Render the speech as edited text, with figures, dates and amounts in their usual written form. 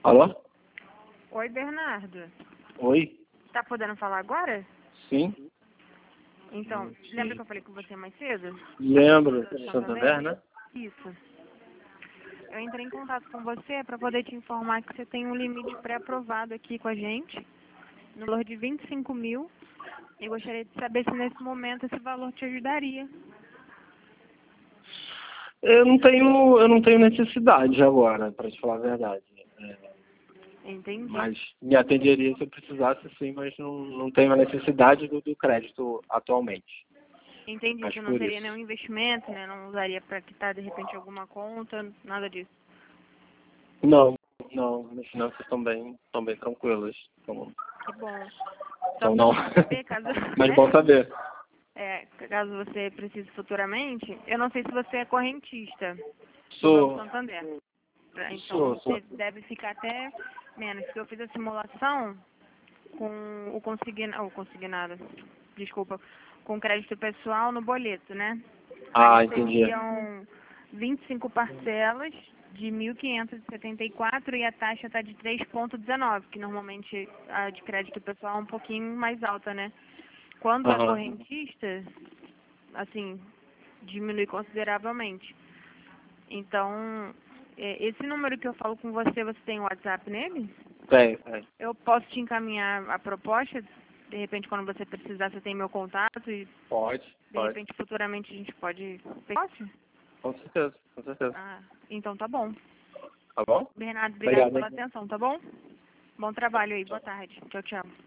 Alô? Oi, Bernardo. Oi? Tá podendo falar agora? Sim? Então, Sim. lembra que eu falei com você mais cedo? Lembro. Do Santander, né? Isso. Eu entrei em contato com você para poder te informar que você tem um limite pré-aprovado aqui com a gente, no valor de 25 mil. E gostaria de saber se nesse momento esse valor te ajudaria. Eu não tenho necessidade agora, para te falar a verdade. Entendi. Mas me atenderia se eu precisasse, sim, mas não tenho a necessidade do crédito atualmente. Entendi. Mas Você não por seria isso. nenhum investimento, né? Não usaria para quitar de repente alguma conta, nada disso. Não, minhas finanças estão bem tranquilas. Que bom. Só Então para não. saber, caso, Mas bom saber. caso você precise futuramente, eu não sei se você é correntista do Banco Sou. Santander. Então Sou. você deve ficar até menos, porque eu fiz a simulação com o consignado, desculpa, com crédito pessoal no boleto, né? Ah, Aí entendi. seriam 25 parcelas de 1.574 e a taxa está de 3,19, que normalmente a de crédito pessoal é um pouquinho mais alta, né? Quando é Aham. correntista, assim, diminui consideravelmente. Então, esse número que eu falo com você, você tem WhatsApp nele? Tem. Eu posso te encaminhar a proposta, de repente quando você precisar, você tem meu contato e Pode. de repente futuramente a gente pode... Pode? Com certeza, com certeza. Ah, então tá bom. Tá bom? Bernardo, obrigado Obrigado, pela hein? atenção, tá bom? Bom trabalho aí, boa tarde. Tchau, tchau.